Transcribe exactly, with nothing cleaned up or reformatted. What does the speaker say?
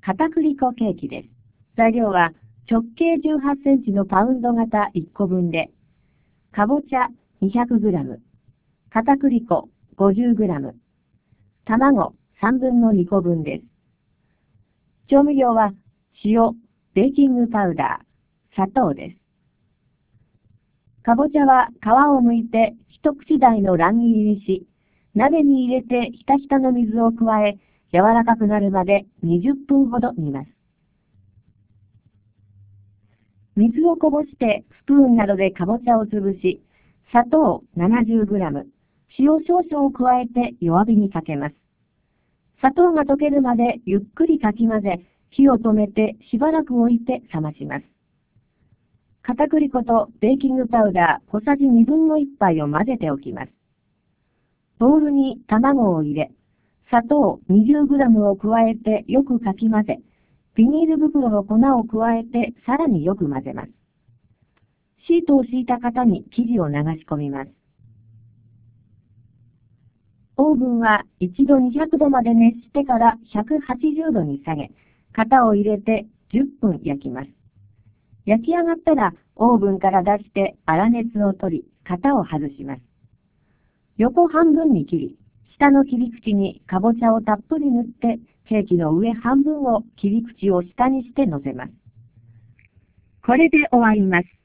片栗粉ケーキです。材料は直径じゅうはちセンチのパウンド型いっこぶんで、かぼちゃ にひゃくグラム、片栗粉 ごじゅうグラム、卵さんぶんのにこぶんです。調味料は塩、ベーキングパウダー、砂糖です。かぼちゃは皮を剥いて一口大の乱切りにし、鍋に入れてひたひたの水を加え、柔らかくなるまでにじゅっぷんほど煮ます。水をこぼしてスプーンなどでかぼちゃを潰し、砂糖 ななじゅうグラム、塩少々を加えて弱火にかけます。砂糖が溶けるまでゆっくりかき混ぜ、火を止めてしばらく置いて冷まします。片栗粉とベーキングパウダー小さじにぶんのいっぱいを混ぜておきます。ボウルに卵を入れ、砂糖 にじゅうグラム を加えてよくかき混ぜ、ビニール袋の粉を加えてさらによく混ぜます。シートを敷いた型に生地を流し込みます。オーブンは一度にひゃくどまで熱してからひゃくはちじゅうどに下げ、型を入れてじゅっぷん焼きます。焼き上がったらオーブンから出して粗熱を取り、型を外します。横半分に切り、下の切り口にかぼちゃをたっぷり塗って、ケーキの上半分を切り口を下にして乗せます。これで終わります。